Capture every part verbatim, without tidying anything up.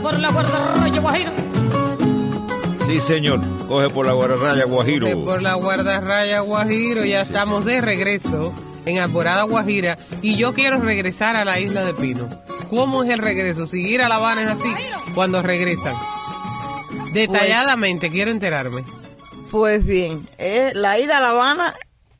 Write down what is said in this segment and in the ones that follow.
por la guardarraya Guajiro. Sí, señor, coge por la guardarraya Guajiro. Coge por la guardarraya Guajiro, ya sí, estamos de regreso en Alborada Guajira y yo quiero regresar a la isla de Pino. ¿Cómo es el regreso? Si ir a La Habana es así, cuando regresan. Detalladamente, pues, quiero enterarme. Pues bien, eh, la ida a La Habana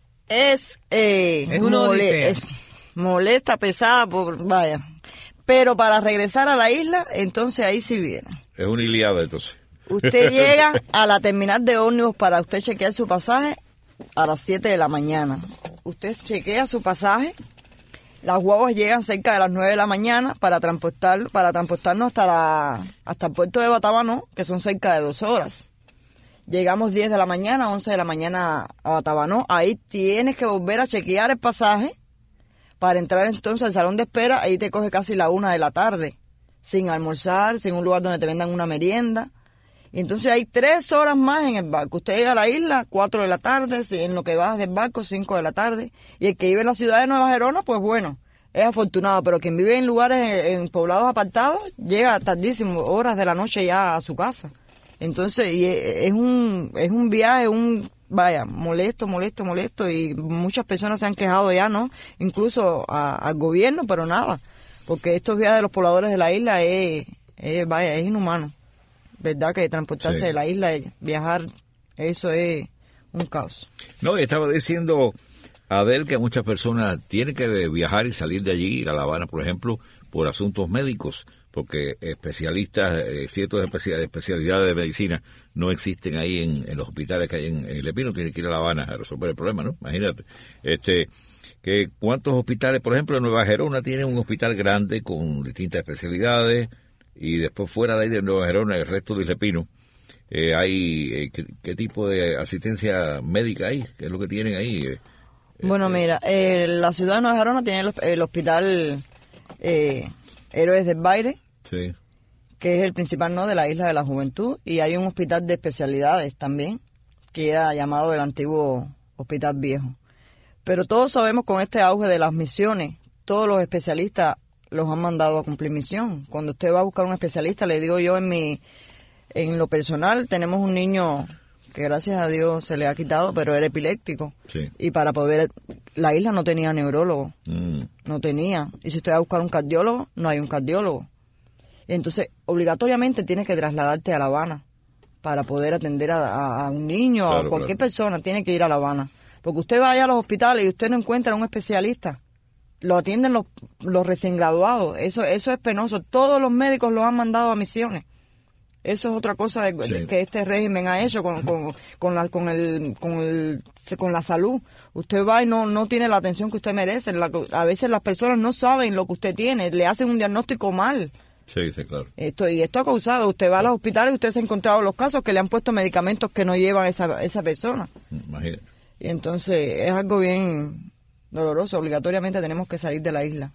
es, eh, es, una mole es molesta, pesada, por vaya. Pero para regresar a la isla, entonces ahí sí viene. Es una iliada, entonces. Usted llega a la terminal de ómnibus para usted chequear su pasaje a las siete de la mañana. Usted chequea su pasaje. Las guaguas llegan cerca de las nueve de la mañana para transportar, para transportarnos hasta la, hasta el puerto de Batabanó, que son cerca de dos horas. Llegamos diez de la mañana, once de la mañana a Batabanó. Ahí tienes que volver a chequear el pasaje para entrar entonces al salón de espera. Ahí te coge casi la una de la tarde, sin almorzar, sin un lugar donde te vendan una merienda. Y entonces hay tres horas más en el barco. Usted llega a la isla, cuatro de la tarde, en lo que bajas del barco, cinco de la tarde. Y el que vive en la ciudad de Nueva Gerona, pues bueno, es afortunado. Pero quien vive en lugares, en, en poblados apartados, llega tardísimo, horas de la noche ya a su casa. Entonces, y es un, es un viaje, un, vaya, molesto, molesto, molesto. Y muchas personas se han quejado ya, ¿no? Incluso a, al gobierno, pero nada. Porque estos viajes de los pobladores de la isla es, es vaya, es inhumano. ¿Verdad? Que transportarse sí. de la isla, viajar, eso es un caos. No, estaba diciendo Adel que muchas personas tienen que viajar y salir de allí, ir a La Habana, por ejemplo, por asuntos médicos, porque especialistas, eh, ciertas especialidades de medicina no existen ahí en, en los hospitales que hay en, en El Pino, tienen que ir a La Habana a resolver el problema, ¿no? Imagínate. Este, que cuántos hospitales, por ejemplo, en Nueva Gerona tienen un hospital grande con distintas especialidades, y después fuera de ahí de Nueva Gerona, el resto de Isla Pino, eh, hay eh, ¿qué, ¿qué tipo de asistencia médica hay? ¿Qué es lo que tienen ahí? Eh, bueno, eh, mira, eh, la ciudad de Nueva Gerona tiene el, el hospital eh, Héroes del Baire, sí, que es el principal, ¿no?, de la Isla de la Juventud, y hay un hospital de especialidades también, que era llamado el antiguo Hospital Viejo. Pero todos sabemos, con este auge de las misiones, todos los especialistas los han mandado a cumplir misión. Cuando usted va a buscar un especialista, le digo yo, en mi en lo personal, tenemos un niño que gracias a Dios se le ha quitado, pero era epiléptico. Sí. Y para poder, la isla no tenía neurólogo, mm. no tenía. Y si usted va a buscar un cardiólogo, no hay un cardiólogo. Entonces, obligatoriamente tienes que trasladarte a La Habana para poder atender a, a, a un niño, claro, a cualquier claro. persona, tiene que ir a La Habana. Porque usted vaya a los hospitales y usted no encuentra un especialista. Lo atienden los, los recién graduados. Eso eso es penoso. Todos los médicos los han mandado a misiones. Eso es otra cosa de, sí. de, que este régimen ha hecho con con con la con el con el con la salud. Usted va y no no tiene la atención que usted merece. La, a veces las personas no saben lo que usted tiene, le hacen un diagnóstico mal. Sí, sí, claro. Esto y esto ha causado. Usted va a los hospitales y usted se ha encontrado los casos que le han puesto medicamentos que no llevan esa esa persona. Imagínate. Y entonces es algo bien doloroso. Obligatoriamente tenemos que salir de la isla.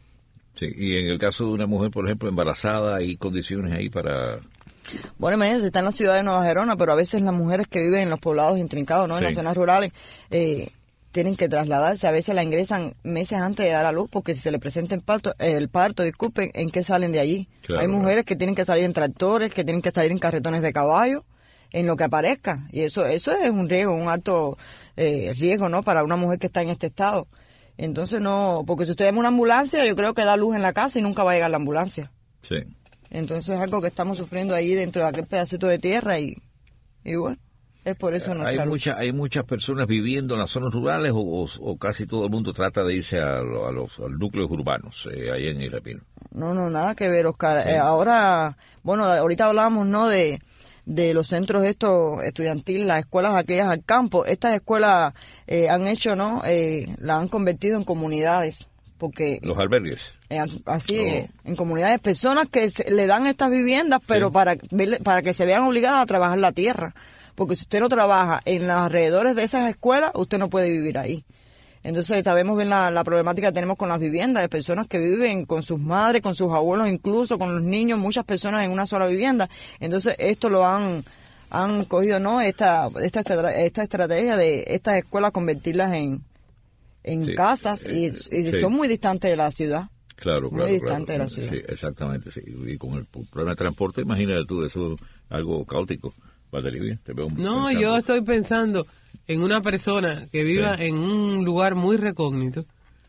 Sí, y en el caso de una mujer, por ejemplo, embarazada, ¿hay condiciones ahí para...? Bueno, imagínense, está en la ciudad de Nueva Gerona, pero a veces las mujeres que viven en los poblados intrincados, ¿no? Sí. En las zonas rurales, eh, tienen que trasladarse. A veces la ingresan meses antes de dar a luz, porque si se le presenta el parto, eh, el parto, disculpen, ¿en qué salen de allí? Claro, hay mujeres claro. que tienen que salir en tractores, que tienen que salir en carretones de caballo, en lo que aparezca. Y eso eso es un riesgo, un alto eh, riesgo, ¿no?, para una mujer que está en este estado. Entonces no, porque si usted llama una ambulancia, yo creo que da luz en la casa y nunca va a llegar la ambulancia. Sí. Entonces es algo que estamos sufriendo ahí dentro de aquel pedacito de tierra y, y bueno, es por eso no. Hay muchas hay muchas personas viviendo en las zonas rurales o, o, o casi todo el mundo trata de irse a, lo, a los a núcleos urbanos eh, ahí en El Pino. No, no, nada que ver, Oscar. Sí. Eh, ahora, bueno, ahorita hablábamos, ¿no?, de de los centros estos estudiantiles, las escuelas aquellas al campo. Estas escuelas eh, han hecho, ¿no?, eh, la han convertido en comunidades. Porque los albergues. Eh, así, oh. eh, en comunidades, personas que se, le dan estas viviendas, pero sí. para, para que se vean obligadas a trabajar la tierra. Porque si usted no trabaja en los alrededores de esas escuelas, usted no puede vivir ahí. Entonces sabemos bien la, la problemática que tenemos con las viviendas, de personas que viven con sus madres, con sus abuelos, incluso con los niños, muchas personas en una sola vivienda. Entonces esto lo han han cogido, ¿no?, esta esta esta estrategia de estas escuelas convertirlas en en sí, casas y, y sí. son muy distantes de la ciudad. Claro, claro. Muy distante claro. de la ciudad. Sí, exactamente, sí. Y con el problema de transporte, imagínate tú, eso es algo caótico. Valeria, te veo No, pensando. yo estoy pensando en una persona que viva Sí. en un lugar muy recógnito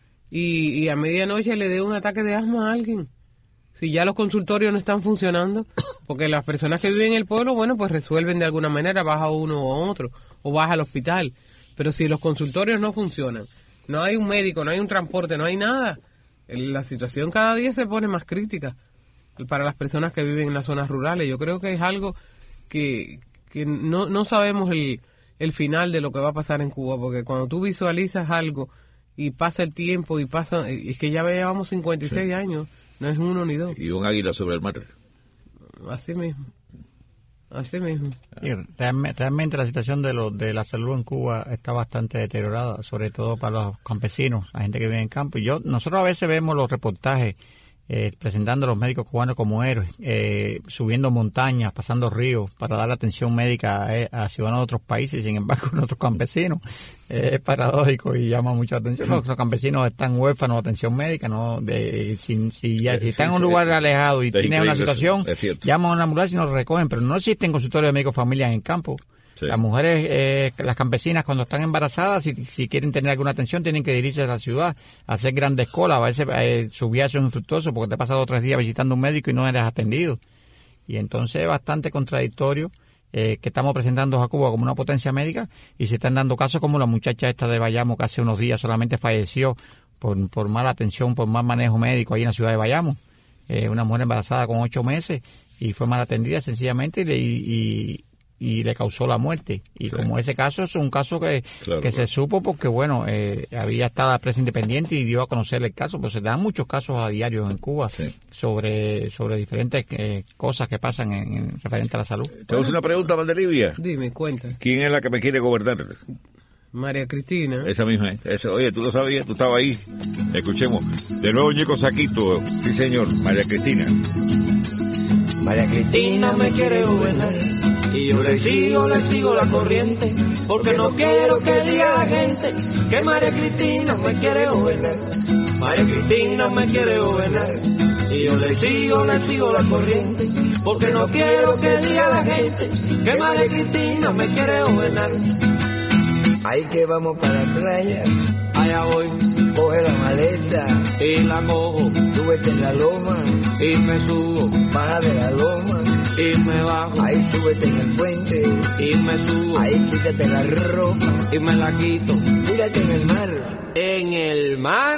y, y a medianoche le dé un ataque de asma a alguien. Si ya los consultorios no están funcionando, porque las personas que viven en el pueblo, bueno, pues resuelven de alguna manera, vas a uno o a otro, o vas al hospital. Pero si los consultorios no funcionan, no hay un médico, no hay un transporte, no hay nada, la situación cada día se pone más crítica para las personas que viven en las zonas rurales. Yo creo que es algo que, que no, no sabemos el, el final de lo que va a pasar en Cuba, porque cuando tú visualizas algo y pasa el tiempo y pasa, es que ya llevamos cincuenta y seis sí. años, no es uno ni dos. Y un águila sobre el mar. Así mismo. Así mismo. Y realmente, realmente la situación de, lo, de la salud en Cuba está bastante deteriorada, sobre todo para los campesinos, la gente que vive en campo. Y yo, nosotros a veces vemos los reportajes eh, presentando a los médicos cubanos como héroes, eh, subiendo montañas, pasando ríos para dar atención médica a, a ciudadanos de otros países. Sin embargo, nuestros campesinos eh, es paradójico y llama mucha atención. Los, los campesinos están huérfanos de atención médica, no de si, si, ya, si están en un lugar alejado y tienen una situación, llaman a una ambulancia y nos recogen, pero no existen consultorios de médicos familia en el campo. Sí. Las mujeres, eh, las campesinas cuando están embarazadas, si, si quieren tener alguna atención, tienen que dirigirse a la ciudad, a hacer grandes colas, a veces eh, su viaje es infructuoso porque te has pasado tres días visitando a un médico y no eres atendido. Y entonces es bastante contradictorio eh, que estamos presentando a Cuba como una potencia médica y se están dando casos como la muchacha esta de Bayamo que hace unos días solamente falleció por, por mala atención, por mal manejo médico ahí en la ciudad de Bayamo. Eh, una mujer embarazada con ocho meses y fue mal atendida sencillamente y, y y le causó la muerte. Y sí. como ese caso es un caso que, claro, que claro. se supo porque, bueno, eh, había estado la prensa independiente y dio a conocer el caso, pero se dan muchos casos a diario en Cuba sí. sobre sobre diferentes eh, cosas que pasan en, en referente a la salud. Te hago una pregunta, Valderibia. Dime, cuenta. ¿Quién es la que me quiere gobernar? María Cristina. Esa misma, esa, oye, tú lo sabías, tú estabas ahí. Escuchemos. De nuevo, Ñeco Saquito. Sí, señor, María Cristina. María Cristina me quiere gobernar y yo le sigo, le sigo la corriente, porque no quiero que diga la gente que María Cristina me quiere gobernar. María Cristina me quiere gobernar y yo le sigo, le sigo la corriente, porque no quiero que diga la gente que María Cristina me quiere gobernar. Ahí que vamos para la playa, allá voy, coge la maleta y la cojo, súbete en la loma y me subo, baja de la loma y me bajo, ahí súbete en el puente y me subo, ahí quítate la ropa y me la quito, tírate en el mar. ¿En el mar?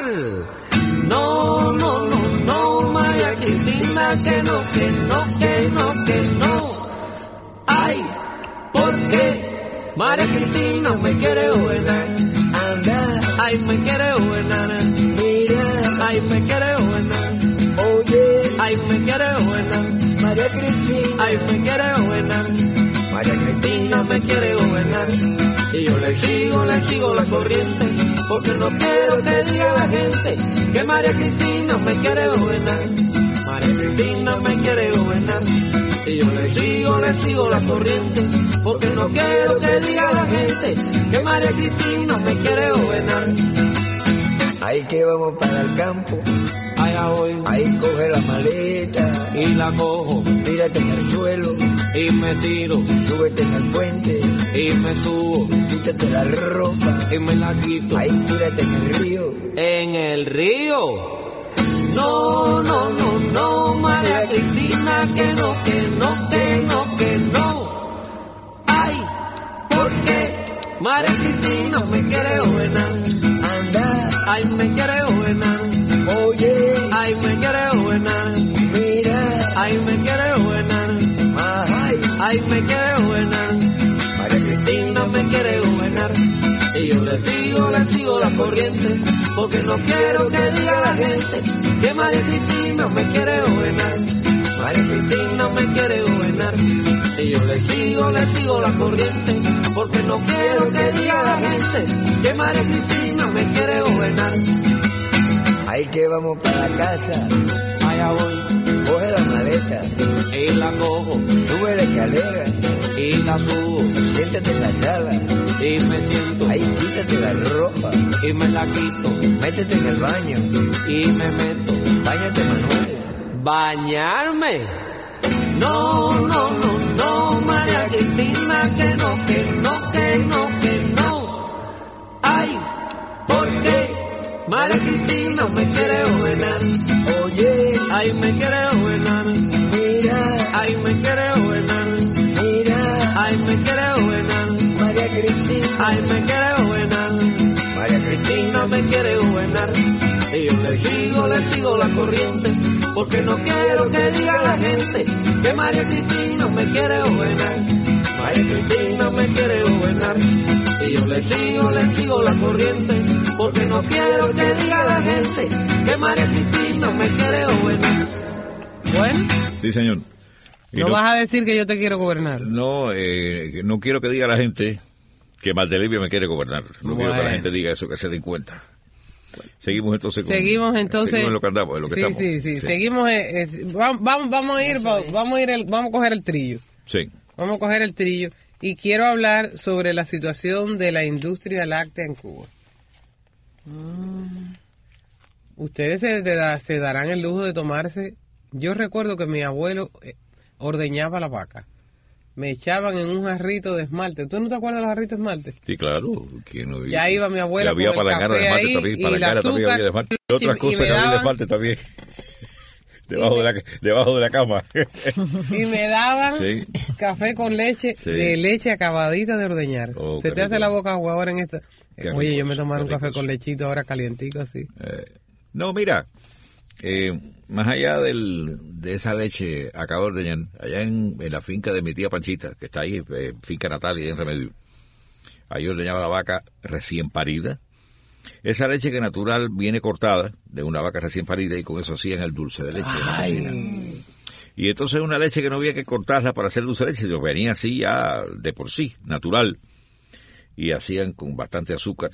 No, no, no, no, María Cristina, que no, que no, que no, que no. Ay, ¿por qué? María Cristina me quiere gobernar. Anda, ay, me quiere gobernar. Mira, ay, me quiere gobernar. Oye, ay, me quiere gobernar. María Cristina, ay, me quiere gobernar. María Cristina me quiere gobernar. Y yo le sigo, le sigo la corriente, porque no quiero que diga la gente que María Cristina me quiere gobernar. María Cristina me quiere gobernar. Y yo le sigo, le sigo la corriente, porque no quiero que diga la gente que María Cristina me quiere gobernar. Ahí que vamos para el campo, allá voy, ahí coge la maleta y la cojo, tírate en el suelo y me tiro, súbete en el puente y me subo, quítate la ropa y me la quito, ahí tírate en el río. ¿En el río? No, no, no, no, María Cristina, que no, que no, que no, que no. Ay, ¿por qué? María Cristina me quiere gobernar. Anda, ay, me quiere gobernar. Oye, ay, me quiere gobernar. Mira, ay, me quiere gobernar. Ay, ay, me quiere gobernar. María Cristina me quiere gobernar. Y yo le sigo, le sigo la corriente, porque no quiero que diga la gente que María Cristina me quiere gobernar. María Cristina me quiere gobernar. Y yo le sigo, le sigo la corriente, porque no quiero que diga la gente que María Cristina me quiere gobernar. Ahí que vamos para la casa, allá voy, coge la maleta y la cojo, sube la escalera y la subo, siéntate en la sala y me siento, ahí quítate la ropa y me la quito, métete en el baño y me meto, Báñate, Manuel. Bañarme. No, no, no, no, María Cristina, que no, que no, que no, que no. Ay, ¿por qué? María Cristina me quiere ordenar. Oye, Ay, me quiere ordenar. mira, Ay, me quiere ordenar. mira, Ay, me quiere ordenar. María Cristina. Ay, me quiere ordenar. María Cristina me quiere gobernar. Y yo le sigo, le sigo la corriente, porque no quiero que diga la gente que María Cristina me quiere gobernar. María Cristina me quiere gobernar. Y yo le sigo, le sigo la corriente, porque no quiero que diga la gente que María Cristina me quiere gobernar. Bueno, Sí, señor. Y no vas a decir que yo te quiero gobernar. No, eh, no quiero que diga la gente que Martelibia me quiere gobernar. No quiero que Bueno. la gente diga eso, que se den cuenta. Seguimos entonces con, Seguimos entonces. seguimos en lo que andamos, en lo que sí, estamos. sí, sí, Seguimos. Eh, eh, vamos, vamos, vamos a ir, vamos, vamos a ir, el, vamos a coger el trillo. Sí. Vamos a coger el trillo y quiero hablar sobre la situación de la industria láctea en Cuba. Ustedes se, te da- se darán el lujo de tomarse. Yo recuerdo que mi abuelo eh, ordeñaba la vaca. Me echaban en un jarrito de esmalte. ¿Tú no te acuerdas de los jarritos de esmalte? Sí, claro. ¿Quién no Ya iba mi abuela Y había con el palangana de café esmalte ahí también. y Palangana el también azúcar, había de esmalte. y- Otras y cosas me que había de daban- esmalte también. Debajo, de la, debajo de la cama. Y me daban Sí. café con leche, Sí. de leche acabadita de ordeñar. Oh, Se qué te hace rico. la boca agua ahora en esto. Qué Oye, rico yo me eso, tomaron un qué café rico con eso. lechito ahora calientico así. Eh, no, mira, eh, más allá del, de esa leche acabo de ordeñar, allá en, en la finca de mi tía Panchita, que está ahí, eh, finca Natalia, en Remedio, ahí ordeñaba la vaca recién parida. Esa leche que natural viene cortada de una vaca recién parida y con eso hacían el dulce de leche en la cocina. Y entonces una leche que no había que cortarla para hacer dulce de leche, sino venía así ya de por sí, natural. Y hacían con bastante azúcar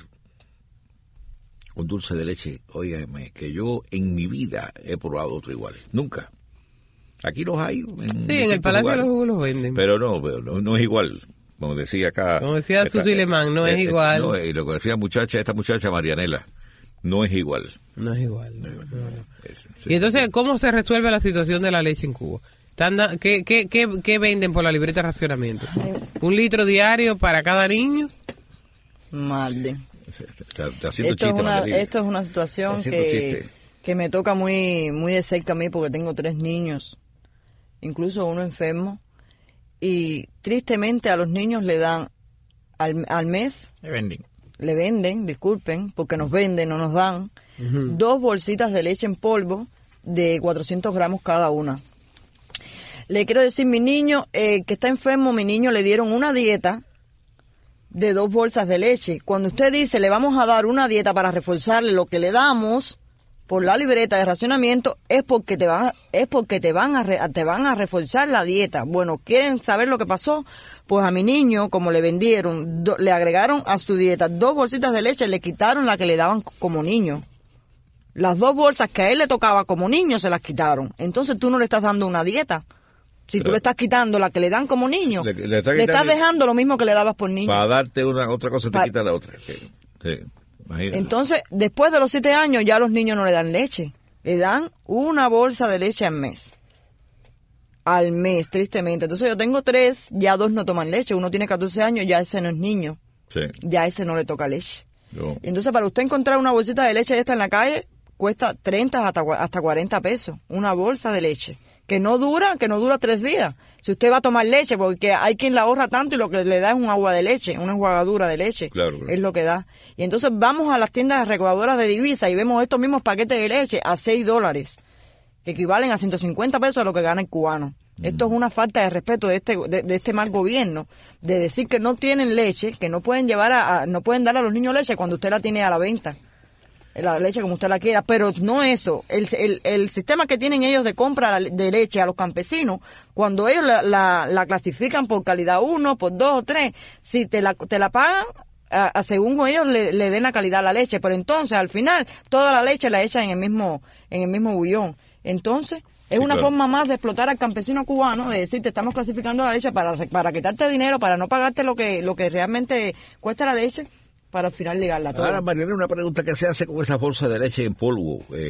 un dulce de leche, óigame, que yo en mi vida he probado otro igual. Nunca. Aquí los hay. En Sí, en el distintos Palacio de lugares, los Jugos los venden. Pero no, pero no, no es igual. Como decía acá. Como decía esta- Susi Lemán, no es eh, eh, igual. No, y lo que decía muchacha, esta muchacha Marianela, no es igual. No es igual. no, no, no. Es- Y entonces, ¿cómo se resuelve la situación de la leche en Cuba? Están da- ¿Qué, qué, qué, qué venden por la libreta de racionamiento? ¿Un litro diario para cada niño? Malde. sí, está, está haciendo Esto es, chiste, una, Margarita. esto es una situación Está haciendo que, chiste. que me toca muy, muy de cerca a mí porque tengo tres niños, incluso uno enfermo, y tristemente a los niños le dan al, al mes, Le venden. le venden, disculpen, porque nos venden, no nos dan, dos bolsitas de leche en polvo de cuatrocientos gramos cada una. Le quiero decir, mi niño eh, que está enfermo, mi niño le dieron una dieta de dos bolsas de leche. Cuando usted dice, le vamos a dar una dieta para reforzarle lo que le damos por la libreta de racionamiento, es porque te van, es porque te van a, re- te van a reforzar la dieta. Bueno, ¿quieren saber lo que pasó? Pues a mi niño, como le vendieron, do- le agregaron a su dieta dos bolsitas de leche, le quitaron la que le daban como niño. Las dos bolsas que a él le tocaba como niño se las quitaron. Entonces tú no le estás dando una dieta. Si tú Claro. le estás quitando la que le dan como niño, Le- le, le está estás quitando- dejando lo mismo que le dabas por niño. Para darte una otra cosa te Pa- quita la otra. Sí, sí, imagínate. Entonces, después de los siete años, ya los niños no le dan leche. Le dan una bolsa de leche al mes. Al mes, tristemente. Entonces, yo tengo tres, ya dos no toman leche. Uno tiene catorce años, ya ese no es niño. Sí, Ya ese no le toca leche. yo- Entonces, para usted encontrar una bolsita de leche de esta en la calle, cuesta treinta hasta, cua- hasta cuarenta pesos. Una bolsa de leche. Que no dura, que no dura tres días. Si usted va a tomar leche, porque hay quien la ahorra tanto y lo que le da es un agua de leche, una enjuagadura de leche. Claro, claro. Es lo que da. Y entonces vamos a las tiendas recaudadoras de divisas y vemos estos mismos paquetes de leche a seis dólares, que equivalen a ciento cincuenta pesos a lo que gana el cubano. Esto es una falta de respeto de este de, de este mal gobierno, de decir que no tienen leche, que no pueden llevar a, a- no pueden dar a los niños leche cuando usted la tiene a la venta. La leche como usted la quiera, pero no eso. El, el, el sistema que tienen ellos de compra de leche a los campesinos, cuando ellos la, la, la clasifican por calidad uno, por dos o tres, si te la, te la pagan, a, a según ellos le, le den la calidad a la leche, pero entonces al final toda la leche la echan en el mismo, en el mismo bullón. Entonces, es Sí, una claro. forma más de explotar al campesino cubano, de decir, te estamos clasificando la leche para, para quitarte dinero, para no pagarte lo que, lo que realmente cuesta la leche, para al final ligarla toda. Ahora, Mariana, una pregunta que se hace con esas bolsas de leche en polvo. Eh,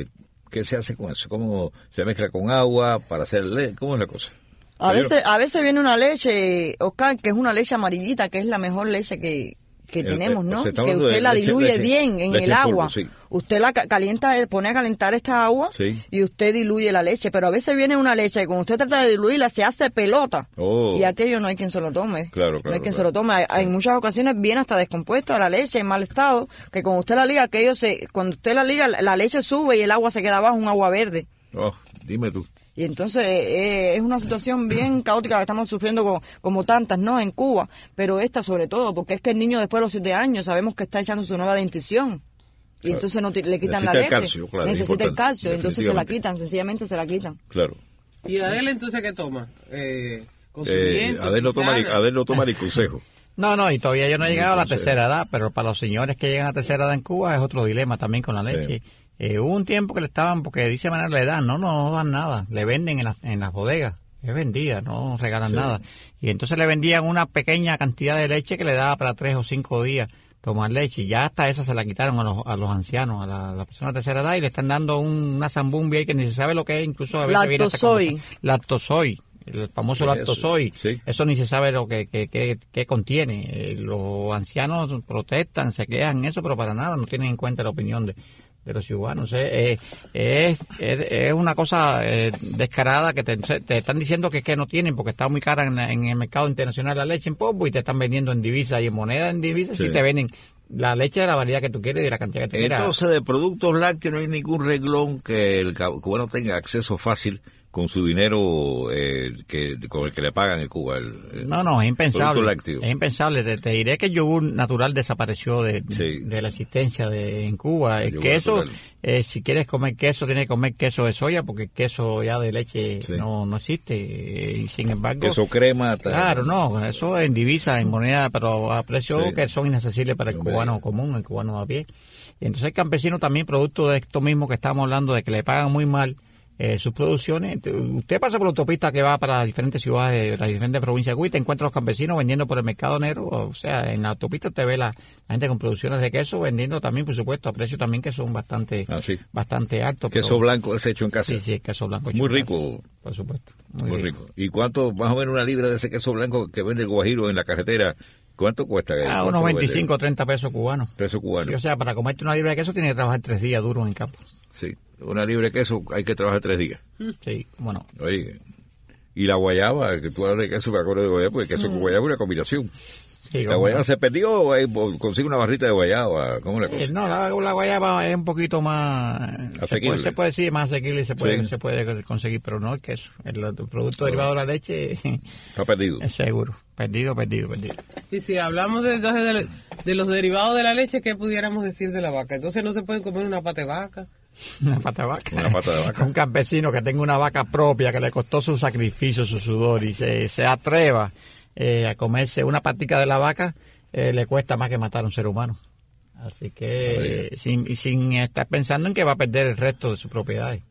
¿Qué se hace con eso? ¿Cómo se mezcla con agua para hacer leche? ¿Cómo es la cosa? A ¿Señor? veces, a veces viene una leche, Oscar, que es una leche amarillita, que es la mejor leche que, que El- tenemos, el- ¿no? se está Que hablando usted de la leche- diluye leche- bien en leche el en polvo, agua. sí. Usted la ca- calienta, pone a calentar esta agua Sí. y usted diluye la leche. Pero a veces viene una leche que cuando usted trata de diluirla se hace pelota. Oh. Y aquello no hay quien se lo tome. Claro, No claro, hay quien claro. se lo tome. Hay- hay En muchas ocasiones viene hasta descompuesta la leche en mal estado. Que cuando usted la liga, aquello se, cuando usted la liga, la leche sube y el agua se queda abajo, un agua verde. Oh, dime tú. Y entonces eh, es una situación bien caótica que estamos sufriendo como, como tantas, ¿no? En Cuba, pero esta sobre todo, porque es que el niño después de los siete años sabemos que está echando su nueva dentición. Y Claro. entonces no ti- le quitan Necesita la el leche. calcio, claro, es Necesita el importante, calcio, entonces se la definitivamente. quitan, sencillamente se la quitan. Claro. ¿Y Adel entonces qué toma? Eh, con su Eh, diente, Adel no toma ni, quizás. Adel no toma ni consejo. No, no, y todavía yo no he llegado a la Entonces- tercera edad, pero para los señores que llegan a tercera edad en Cuba es otro dilema también con la Sí. leche. Eh, hubo un tiempo que le estaban, porque dice manera le dan, no, no, no dan nada, le venden en, las en las bodegas, es vendida, no regalan Sí. nada. Y entonces le vendían una pequeña cantidad de leche que le daba para tres o cinco días tomar leche, y ya hasta esa se la quitaron a los, a los ancianos, a la, a la persona de tercera edad, y le están dando un, una zambumbia ahí que ni se sabe lo que es, incluso a veces viene hasta con- Lactosoy. Lactosoy. El famoso ¿Qué es lactosoy, eso? Sí. eso ni se sabe lo que, que, que, que contiene. Eh, los ancianos protestan, se quejan eso, pero para nada, no tienen en cuenta la opinión de, de los ciudadanos. Eh, eh, es, es, es una cosa eh, descarada que te, te están diciendo que, que no tienen porque está muy cara en, en el mercado internacional la leche en polvo y te están vendiendo en divisa y en moneda en divisa, Sí. si te venden la leche de la variedad que tú quieres y de la cantidad que tú quieras. Entonces, de productos lácteos no hay ningún reglón que el cab- cubano tenga acceso fácil con su dinero eh, que con el que le pagan en Cuba. El, el No, no, es impensable. producto lácteo. Es impensable. Te, te diré que el yogur natural desapareció de, Sí. de la existencia de en Cuba. El El yogur queso, natural. eh, si quieres comer queso, tienes que comer queso de soya porque el queso ya de leche Sí. no, no existe. Eh, y sin embargo, queso crema. tal. claro, no, eso en divisa, en moneda, pero a precios Sí. que son inaccesibles para el Hombre. cubano común, el cubano a pie. Y entonces el campesino también, producto de esto mismo que estamos hablando, de que le pagan muy mal eh, sus producciones. Usted pasa por la autopista que va para diferentes ciudades, las diferentes provincias de Cuba y te encuentra los campesinos vendiendo por el mercado negro. O sea, en la autopista usted ve la, la gente con producciones de queso vendiendo también, por supuesto, a precios también que son bastante Ah, sí. bastante altos. Queso pero- blanco es hecho en casa. Sí, sí, el queso blanco. Muy hecho en casa, rico. por supuesto. Muy rico. ¿Y cuánto, más o menos una libra de ese queso blanco que vende el Guajiro en la carretera, cuánto cuesta? Ah, ¿Cuánto unos lo vende? veinticinco o treinta pesos cubanos. Pesos cubanos. Sí, o sea, para comerte una libra de queso tienes que trabajar tres días duros en campo. Sí, una libra de queso hay que trabajar tres días. Sí, bueno. Oye, y la guayaba, que tú hablas de queso, me acuerdo de guayaba, porque queso con guayaba es una combinación. Sí, ¿La cómo guayaba no. se perdió o hay- o consigue una barrita de guayaba? ¿Cómo es la Eh, cosa? no, la, la guayaba es un poquito más se Asequible. puede, se puede decir más asequible y se puede, Sí. se puede conseguir, pero no el queso. El, el producto derivado de la leche Está perdido. es seguro. Perdido, perdido, perdido. Y si hablamos de, entonces de, de los derivados de la leche, ¿qué pudiéramos decir de la vaca? Entonces no se puede comer una pata de vaca. Una pata de vaca. Una pata de vaca. Un campesino que tenga una vaca propia, que le costó su sacrificio, su sudor y se, se atreva eh, a comerse una patica de la vaca, eh, le cuesta más que matar a un ser humano. Así que eh, sin, sin estar pensando en que va a perder el resto de sus propiedades.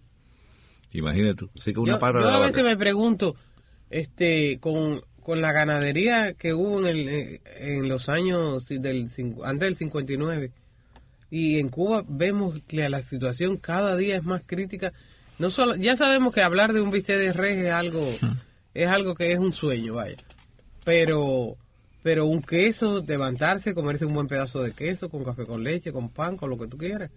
Imagínate tú. Así que una Yo, pata yo de la a veces vaca. me pregunto, este, con, con la ganadería que hubo en, el, en los años del cincu- antes del cincuenta y nueve, y en Cuba vemos que la situación cada día es más crítica. No solo, ya sabemos que hablar de un bistec de res es algo, es algo que es un sueño, vaya. Pero, pero un queso, levantarse, comerse un buen pedazo de queso con café con leche, con pan, con lo que tú quieras.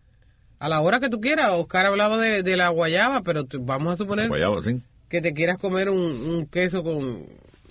A la hora que tú quieras. Oscar hablaba de, de la guayaba, pero te- vamos a suponer Guayaba, sí. que te quieras comer un, un queso con,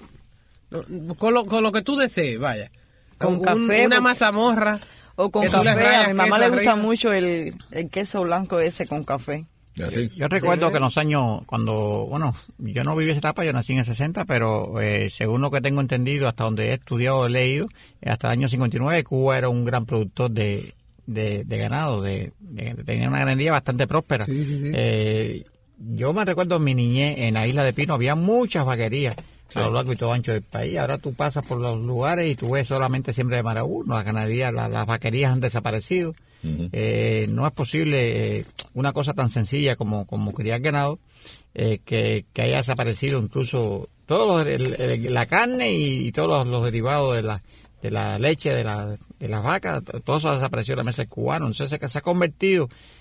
no, con, lo, con lo que tú desees, vaya. Con Un- café, una con- mazamorra. O con que tú le café, rayas a mi mamá queso le gusta arriba. mucho el, el queso blanco ese con café. Así. Yo recuerdo que en los años, cuando, bueno, yo no viví esa etapa, yo nací en el sesenta, pero eh, según lo que tengo entendido, hasta donde he estudiado, he leído, eh, hasta el año cincuenta y nueve, Cuba era un gran productor de, de, de ganado, de, de- tenía una ganadería bastante próspera. Sí, sí, sí. Eh, yo me recuerdo en mi niñez, en la isla de Pino, había muchas vaquerías a lo largo y todo ancho del país. Ahora tú pasas por los lugares y tú ves solamente siempre de Marabú, no, las ganaderías, la- las vaquerías han desaparecido. Ujú. Eh, no es posible eh, una cosa tan sencilla como, como criar ganado eh, que, que haya desaparecido incluso todo los- el- el- la carne y, y todos los, los derivados de la de la leche de la de las vacas, todo eso ha desaparecido de la mesa del cubano. Entonces se, se ha convertido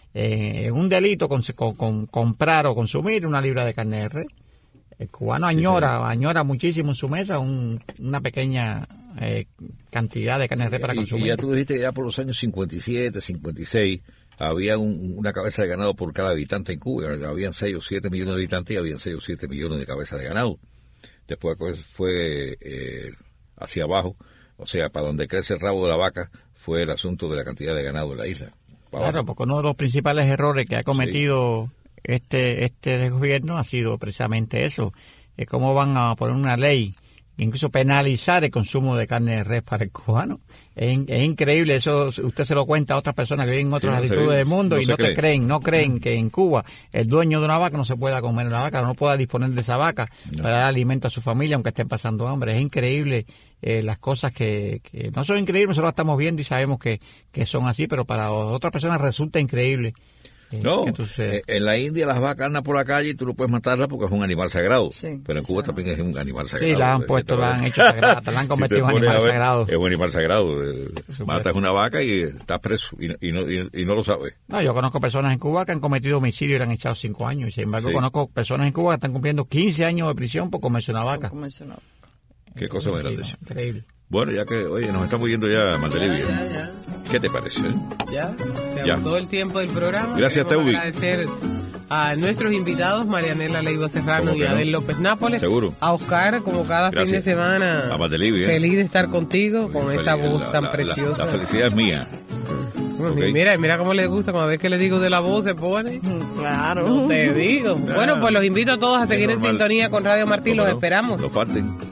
eh, un delito con, con, con comprar o consumir una libra de carne de res. El cubano añora, sí, añora muchísimo en su mesa un, una pequeña eh, cantidad de carne de res para y, consumir. Y ya tú dijiste que ya por los años cincuenta y siete, cincuenta y seis, había un, una cabeza de ganado por cada habitante en Cuba. Habían seis o siete millones de habitantes y habían seis o siete millones de cabezas de ganado. Después fue eh, hacia abajo, o sea, para donde crece el rabo de la vaca, fue el asunto de la cantidad de ganado en la isla. Claro, porque uno de los principales errores que ha cometido... Sí. Este este gobierno ha sido precisamente eso, es cómo van a poner una ley, incluso penalizar el consumo de carne de res para el cubano. Es, es increíble, eso usted se lo cuenta a otras personas que viven en otras sí, no latitudes del mundo no y no creen. te creen, no creen que en Cuba el dueño de una vaca no se pueda comer una vaca, no pueda disponer de esa vaca no. para dar alimento a su familia aunque estén pasando hambre. Es increíble eh, las cosas que, que no son increíbles, nosotros las estamos viendo y sabemos que, que son así, pero para otras personas resulta increíble. No, entonces, en la India las vacas andan por la calle y tú no puedes matarlas porque es un animal sagrado. Sí, pero en Cuba claro. también es un animal sagrado. Sí, la han puesto, la han hecho sagrada, la han convertido en animal ver, sagrado. Es un animal sagrado. Matas una vaca y estás preso y, y, no, y, y no lo sabes. No, yo conozco personas en Cuba que han cometido homicidio y le han echado cinco años. Y sin embargo, sí. conozco personas en Cuba que están cumpliendo quince años de prisión por comerse una vaca. Comerse una vaca. Qué eh, cosa más grande. Increíble. Bueno, ya que, oye, nos estamos yendo ya, Mandelivia. Ya, ya, ya. ¿Qué te parece? Eh? Ya, se ya. agotó el tiempo del programa. Gracias, Teubi. Agradecer a nuestros invitados, Marianela Leiva Serrano y Adel no? López Nápoles. Seguro. A Oscar, como cada Gracias. fin de semana. A Mandelivia. Feliz de estar contigo, Muy con feliz. esa voz la, tan la, preciosa. La, la felicidad es mía. Okay. Mira, mira cómo le gusta, cada vez que le digo de la voz se pone. Claro. No te digo. Claro. Bueno, pues los invito a todos a seguir en sintonía con Radio Martí, los no? esperamos. No falten.